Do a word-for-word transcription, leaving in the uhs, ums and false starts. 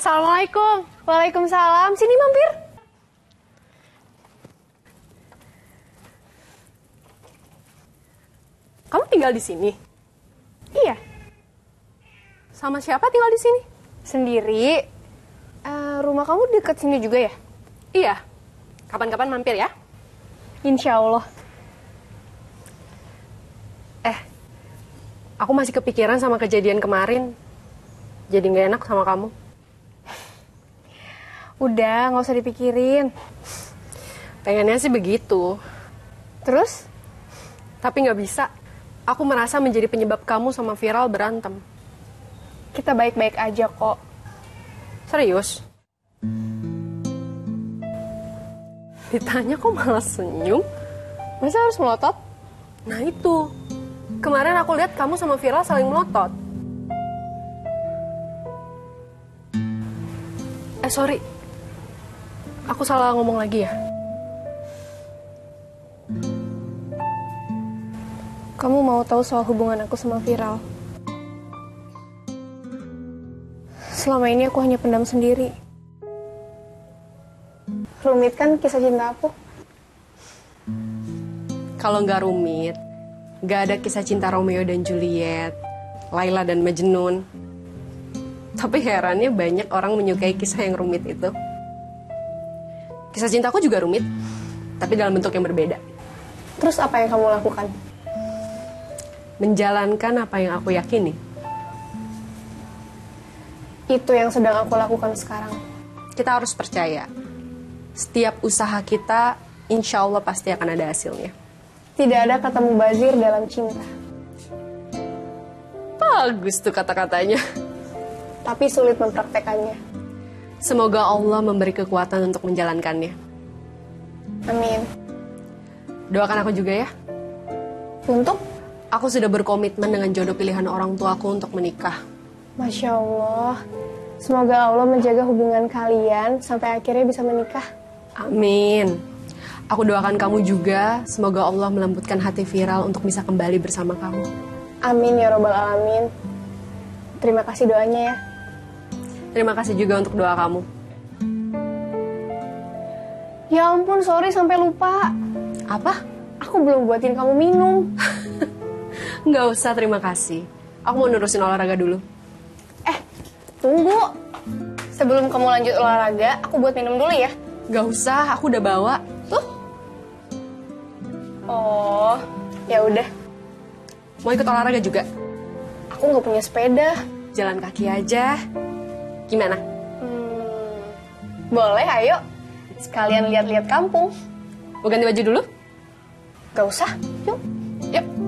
Assalamualaikum. Waalaikumsalam. Sini mampir. Kamu tinggal di sini? Iya. Sama siapa tinggal di sini? Sendiri. Uh, rumah kamu dekat sini juga ya? Iya. Kapan-kapan mampir ya? Insya Allah. Eh, aku masih kepikiran sama kejadian kemarin. Jadi nggak enak sama kamu. Udah, nggak usah dipikirin. Pengennya sih begitu. Terus? Tapi nggak bisa. Aku merasa menjadi penyebab kamu sama Viral berantem. Kita baik-baik aja kok. Serius? Ditanya kok malah senyum? Masa harus melotot? Nah itu. Kemarin aku lihat kamu sama Viral saling melotot. Eh sorry. Aku salah ngomong lagi ya? Kamu mau tahu soal hubungan aku sama Viral? Selama ini aku hanya pendam sendiri. Rumit kan kisah cinta aku? Kalau nggak rumit, nggak ada kisah cinta Romeo dan Juliet, Laila dan Majnun. Tapi herannya banyak orang menyukai kisah yang rumit itu. Kisah cintaku juga rumit, tapi dalam bentuk yang berbeda. Terus apa yang kamu lakukan? Menjalankan apa yang aku yakini. Itu yang sedang aku lakukan sekarang. Kita harus percaya. Setiap usaha kita, insya Allah pasti akan ada hasilnya. Tidak ada kata mubazir dalam cinta. Bagus tuh kata-katanya. Tapi sulit mempraktekannya. Semoga Allah memberi kekuatan untuk menjalankannya. Amin. Doakan aku juga ya. Untuk? Aku sudah berkomitmen dengan jodoh pilihan orang tuaku untuk menikah. Masya Allah. Semoga Allah menjaga hubungan kalian sampai akhirnya bisa menikah. Amin. Aku doakan kamu juga, semoga Allah melembutkan hati Viral untuk bisa kembali bersama kamu. Amin ya robbal alamin. Terima kasih doanya ya. Terima kasih juga untuk doa kamu. Ya ampun, sorry sampai lupa. Apa? Aku belum buatin kamu minum. Nggak usah, terima kasih. Aku mau nerusin olahraga dulu. Eh, tunggu. Sebelum kamu lanjut olahraga, aku buat minum dulu ya. Nggak usah, aku udah bawa. Tuh. Oh, ya udah. Mau ikut olahraga juga? Aku nggak punya sepeda. Jalan kaki aja. Gimana? Hmm, boleh, ayo. Sekalian lihat-lihat kampung. Mau ganti baju dulu? Gak usah, yuk. Yuk.